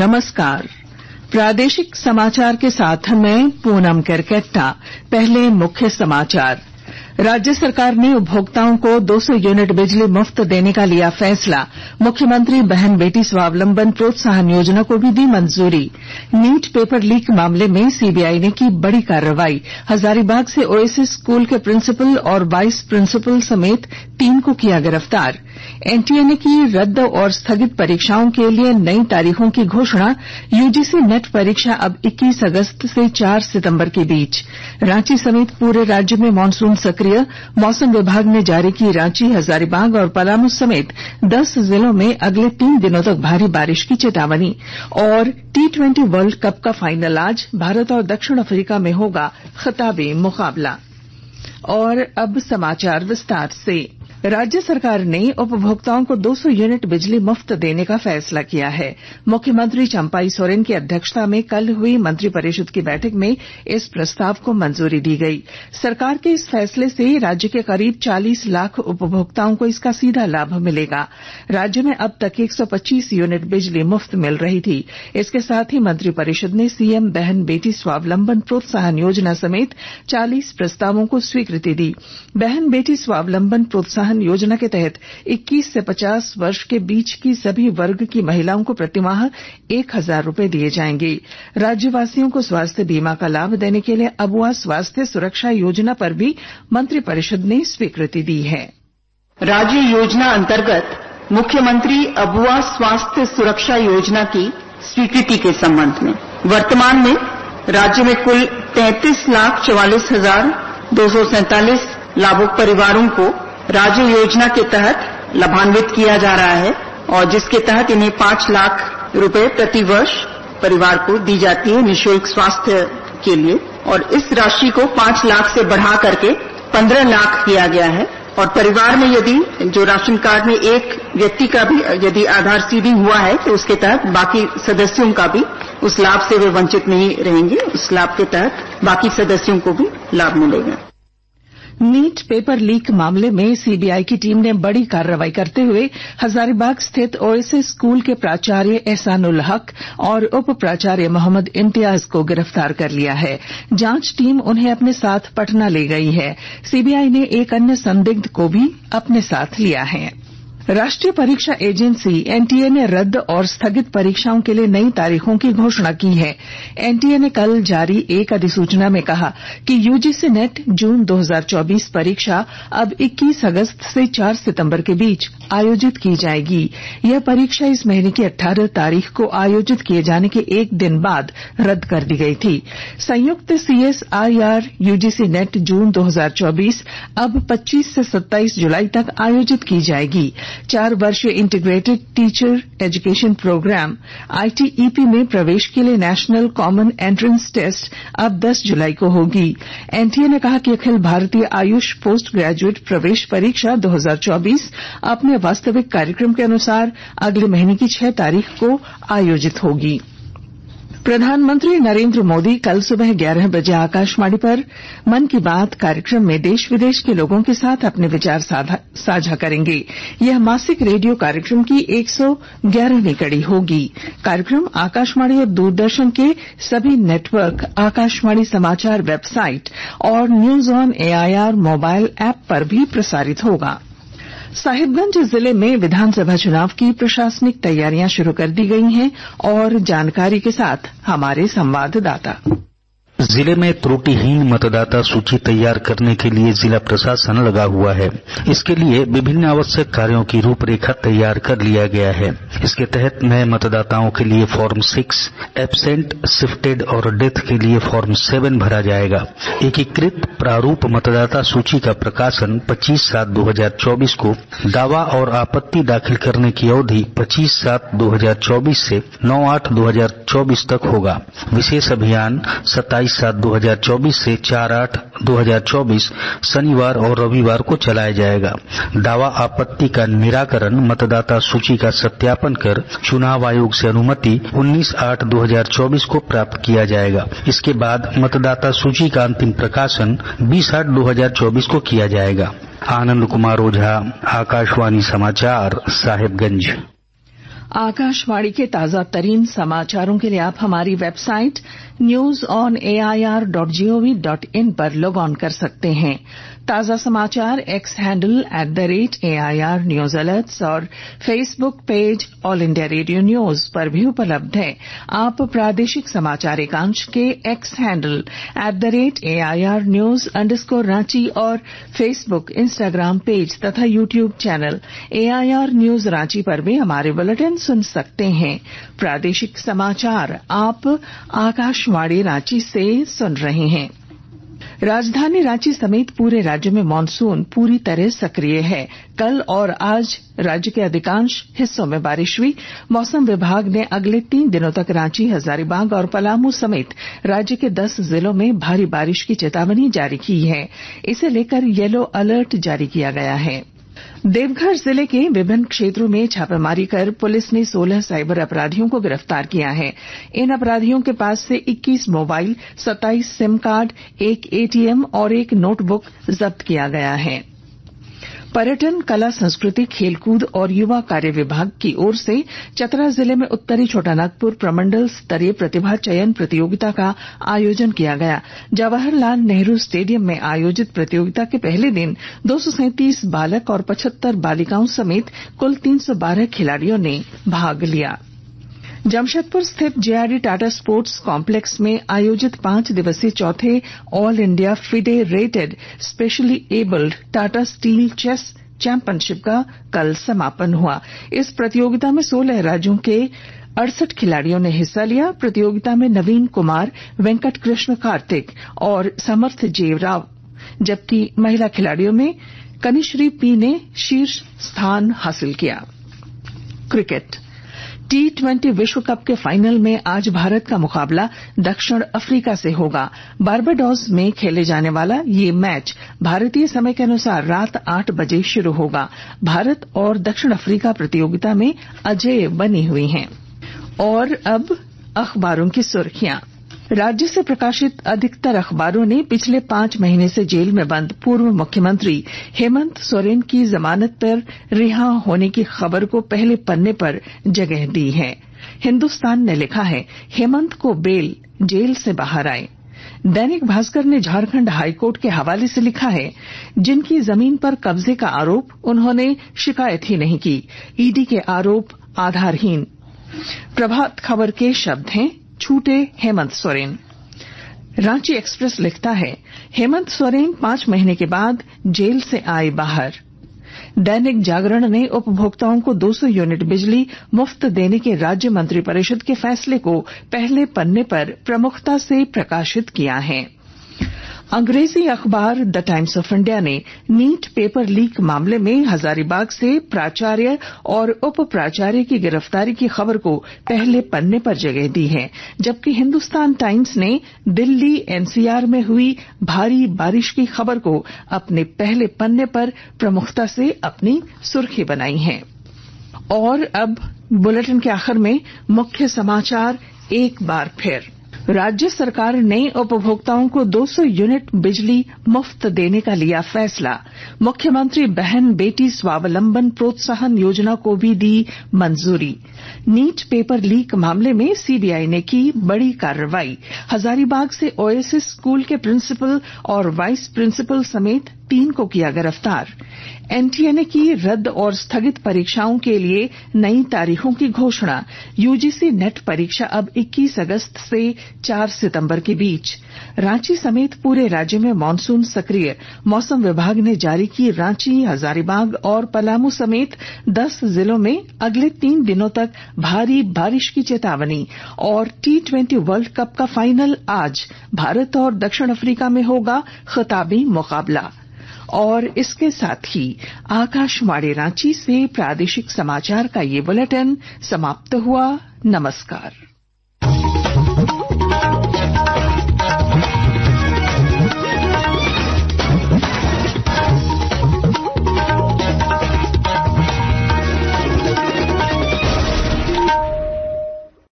नमस्कार। प्रादेशिक समाचार के साथ मैं पूनम करकेट्टा। पहले मुख्य समाचार। राज्य सरकार ने उपभोक्ताओं को 200 यूनिट बिजली मुफ्त देने का लिया फैसला। मुख्यमंत्री बहन बेटी स्वावलंबन प्रोत्साहन योजना को भी दी मंजूरी। नीट पेपर लीक मामले में सीबीआई ने की बड़ी कार्रवाई। हजारीबाग से ओएसिस स्कूल के प्रिंसिपल और वाइस प्रिंसिपल समेत 3 को किया गिरफ्तार। एनटीए ने की रद्द और स्थगित परीक्षाओं के लिए नई तारीखों की घोषणा। यूजीसी नेट परीक्षा अब 21 अगस्त से 4 सितंबर के बीच। रांची समेत पूरे राज्य में मानसून सक्रिय। मौसम विभाग ने जारी की रांची, हजारीबाग और पलामू समेत 10 जिलों में अगले 3 दिनों तक भारी बारिश की चेतावनी। और T20 वर्ल्ड कप का फाइनल आज भारत और दक्षिण अफ्रीका में होगा खिताबी मुकाबला। और अब समाचार विस्तार से। राज्य सरकार ने उपभोक्ताओं को 200 यूनिट बिजली मुफ्त देने का फैसला किया है। मुख्यमंत्री चंपाई सोरेन की अध्यक्षता में कल हुई मंत्रिपरिषद की बैठक में इस प्रस्ताव को मंजूरी दी गई। सरकार के इस फैसले से राज्य के करीब 40 लाख उपभोक्ताओं को इसका सीधा लाभ मिलेगा। राज्य में अब तक 125 यूनिट बिजली मुफ्त मिल रही थी। इसके साथ ही मंत्रिपरिषद ने सीएम बहन बेटी स्वावलंबन प्रोत्साहन योजना समेत 40 प्रस्तावों को स्वीकृति दी। बहन बेटी स्वावलंबन प्रोत्साहन योजना के तहत 21 से 50 वर्ष के बीच की सभी वर्ग की महिलाओं को प्रतिमाह 1000 रुपए दिए जाएंगे। राज्यवासियों को स्वास्थ्य बीमा का लाभ देने के लिए अबुआ स्वास्थ्य सुरक्षा योजना पर भी मंत्रिपरिषद ने स्वीकृति दी है। राज्य योजना अंतर्गत मुख्यमंत्री अबुआ स्वास्थ्य सुरक्षा योजना की स्वीकृति के संबंध में वर्तमान में राज्य में कुल 33,44,247 लाभुक परिवारों को राज्य योजना के तहत लाभान्वित किया जा रहा है और जिसके तहत इन्हें 5 लाख रुपए प्रति वर्ष परिवार को दी जाती है निःशुल्क स्वास्थ्य के लिए। और इस राशि को 5 लाख से बढ़ा करके 15 लाख किया गया है। और परिवार में यदि जो राशन कार्ड में एक व्यक्ति का भी यदि आधार सीडिंग हुआ है तो उसके तहत बाकी सदस्यों का भी उस लाभ से वे वंचित नहीं रहेंगे। उस लाभ के तहत बाकी सदस्यों को भी लाभ मिलेगा। नीट पेपर लीक मामले में सीबीआई की टीम ने बड़ी कार्रवाई करते हुए हजारीबाग स्थित ओएसिस स्कूल के प्राचार्य एहसानुल हक और उप प्राचार्य मोहम्मद इम्तियाज को गिरफ्तार कर लिया है। जांच टीम उन्हें अपने साथ पटना ले गई है। सीबीआई ने एक अन्य संदिग्ध को भी अपने साथ लिया है। राष्ट्रीय परीक्षा एजेंसी एनटीए ने रद्द और स्थगित परीक्षाओं के लिए नई तारीखों की घोषणा की है। एनटीए ने कल जारी एक अधिसूचना में कहा कि यूजीसी नेट जून 2024 परीक्षा अब 21 अगस्त से 4 सितंबर के बीच आयोजित की जाएगी। यह परीक्षा इस महीने की 18 तारीख को आयोजित किए जाने के एक दिन बाद रद्द कर दी गई थी। संयुक्त सीएसआईआर यूजीसी नेट जून 2024 अब 25 से 27 जुलाई तक आयोजित की जाएगी। 4 वर्षीय integrated teacher education programme ITEP में प्रवेश के लिए नेशनल कॉमन एंट्रेंस टेस्ट अब 10 जुलाई को होगी। एनटीए ने कहा कि अखिल भारतीय आयुष पोस्ट ग्रेजुएट प्रवेश परीक्षा 2024 अपने वास्तविक कार्यक्रम के अनुसार अगले महीने की 6 तारीख को आयोजित होगी। प्रधानमंत्री नरेंद्र मोदी कल सुबह 11 बजे आकाशवाणी पर मन की बात कार्यक्रम में देश विदेश के लोगों के साथ अपने विचार साझा करेंगे। यह मासिक रेडियो कार्यक्रम की 111वीं कड़ी होगी। कार्यक्रम आकाशवाणी और दूरदर्शन के सभी नेटवर्क, आकाशवाणी समाचार वेबसाइट और news on AIR mobile app पर भी प्रसारित होगा। साहिबगंज जिले में विधानसभा चुनाव की प्रशासनिक तैयारियां शुरू कर दी गई हैं और जानकारी के साथ हमारे संवाददाता। जिले में त्रुटिहीन मतदाता सूची तैयार करने के लिए जिला प्रशासन लगा हुआ है। इसके लिए विभिन्न आवश्यक कार्यों की रूपरेखा तैयार कर लिया गया है। इसके तहत नए मतदाताओं के लिए फॉर्म 6, एब्सेंट, शिफ्टेड और डेथ के लिए फॉर्म 7 भरा जाएगा। एकीकृत प्रारूप मतदाता सूची का प्रकाशन 25/7/2024 को, दावा और आपत्ति दाखिल करने की अवधि 25/7/2024 से 9/8/2024 तक होगा। विशेष अभियान 27/7/2024 से 4/8/2024 शनिवार और रविवार को चलाया जाएगा। दावा आपत्ति का निराकरण मतदाता सूची का सत्यापन कर चुनाव आयोग से अनुमति 19/8/2024 को प्राप्त किया जाएगा। इसके बाद मतदाता सूची का अंतिम प्रकाशन 20/8/2024 को किया जाएगा। आनंद कुमार ओझा, आकाशवाणी समाचार, साहिबगंज। आकाशवाणी के ताजा तरीन समाचारों के लिए आप हमारी वेबसाइट newsonair.gov.in पर लॉग ऑन कर सकते हैं। ताजा समाचार X handle @AIR news alerts और Facebook page All India Radio news पर भी उपलब्ध है। आप प्रादेशिक समाचार एकांश के एक्स हैंडल @AIR न्यूज _ और फेसबुक, इंस्टाग्राम पेज तथा YouTube channel AIR news Ranchi पर भी हमारे बुलेटिन सुन सकते हैं। प्रादेशिक समाचार आप आकाशवाणी रांची से सुन रहे हैं। राजधानी रांची समेत पूरे राज्य में मानसून पूरी तरह सक्रिय है। कल और आज राज्य के अधिकांश हिस्सों में बारिश हुई। मौसम विभाग ने अगले 3 दिनों तक रांची, हजारीबाग और पलामू समेत राज्य के 10 जिलों में भारी बारिश की चेतावनी जारी की है। इसे लेकर येलो अलर्ट जारी किया गया है। देवघर जिले के विभिन्न क्षेत्रों में छापेमारी कर पुलिस ने 16 साइबर अपराधियों को गिरफ्तार किया है। इन अपराधियों के पास से 21 मोबाइल, 27 सिम कार्ड, 1 ATM और 1 नोटबुक जब्त किया गया है। पर्यटन, कला, संस्कृति, खेलकूद और युवा कार्य विभाग की ओर से चतरा जिले में उत्तरी छोटानागपुर प्रमंडल स्तरीय प्रतिभा चयन प्रतियोगिता का आयोजन किया गया। जवाहरलाल नेहरू स्टेडियम में आयोजित प्रतियोगिता के पहले दिन 237 बालक और 75 बालिकाओं समेत कुल 312 खिलाड़ियों ने भाग लिया। जमशेदपुर स्थित JRD टाटा स्पोर्ट्स कॉम्प्लेक्स में आयोजित 5 दिवसीय चौथे All India FIDE rated specially abled Tata Steel chess championship का कल समापन हुआ। इस प्रतियोगिता में 16 राज्यों के 68 खिलाड़ियों ने हिस्सा लिया। प्रतियोगिता में नवीन कुमार, वेंकट कृष्ण कार्तिक और समर्थ जेवराव, जबकि महिला खिलाड़ियों में कनिश्री P ने शीर्ष स्थान हासिल किया। क्रिकेट T20 विश्व कप के फाइनल में आज भारत का मुकाबला दक्षिण अफ्रीका से होगा। बारबाडोस में खेले जाने वाला ये मैच भारतीय समय के अनुसार रात 8 बजे शुरू होगा। भारत और दक्षिण अफ्रीका प्रतियोगिता में अजेय बनी हुई हैं। और अब अखबारों की सुर्खियां। राज्य से प्रकाशित अधिकतर अखबारों ने पिछले 5 महीने से जेल में बंद पूर्व मुख्यमंत्री हेमंत सोरेन की जमानत पर रिहा होने की खबर को पहले पन्ने पर जगह दी है। हिन्दुस्तान ने लिखा है, हेमंत को बेल, जेल से बाहर आए। दैनिक भास्कर ने झारखंड हाईकोर्ट के हवाले से लिखा है, जिनकी जमीन पर कब्जे का आरोप, उन्होंने शिकायत ही नहीं की। ईडी के आरोप आधारहीन। प्रभात खबर के शब्द हैं, छूटे हेमंत सोरेन। रांची एक्सप्रेस लिखता है, हेमंत सोरेन 5 महीने के बाद जेल से आए बाहर। दैनिक जागरण ने उपभोक्ताओं को 200 यूनिट बिजली मुफ्त देने के राज्य मंत्रिपरिषद के फैसले को पहले पन्ने पर प्रमुखता से प्रकाशित किया है। अंग्रेजी अखबार द टाइम्स ऑफ इंडिया ने नीट पेपर लीक मामले में हजारीबाग से प्राचार्य और उप प्राचार्य की गिरफ्तारी की खबर को पहले पन्ने पर जगह दी है, जबकि हिन्दुस्तान टाइम्स ने दिल्ली NCR में हुई भारी बारिश की खबर को अपने पहले पन्ने पर प्रमुखता से अपनी सुर्खी बनाई है। और अब बुलेटिन के आखिर में मुख्य समाचार एक बार फिर। राज्य सरकार ने उपभोक्ताओं को 200 यूनिट बिजली मुफ्त देने का लिया फैसला। मुख्यमंत्री बहन बेटी स्वावलंबन प्रोत्साहन योजना को भी दी मंजूरी। नीट पेपर लीक मामले में CBI ने की बड़ी कार्रवाई। हजारीबाग से ओएसिस स्कूल के प्रिंसिपल और वाइस प्रिंसिपल समेत 3 को किया गिरफ्तार। NTA ने की रद्द और स्थगित परीक्षाओं के लिए नई तारीखों की घोषणा। UGC नेट परीक्षा अब 21 अगस्त से 4 सितंबर के बीच। रांची समेत पूरे राज्य में मानसून सक्रिय। मौसम विभाग ने जारी की रांची, हजारीबाग और पलामू समेत 10 जिलों में अगले 3 दिनों तक भारी बारिश की चेतावनी। और T20 वर्ल्ड कप का फाइनल आज भारत और दक्षिण अफ्रीका में होगा खिताबी मुकाबला। और इसके साथ ही आकाशवाणी रांची से प्रादेशिक समाचार का ये बुलेटिन समाप्त हुआ। नमस्कार।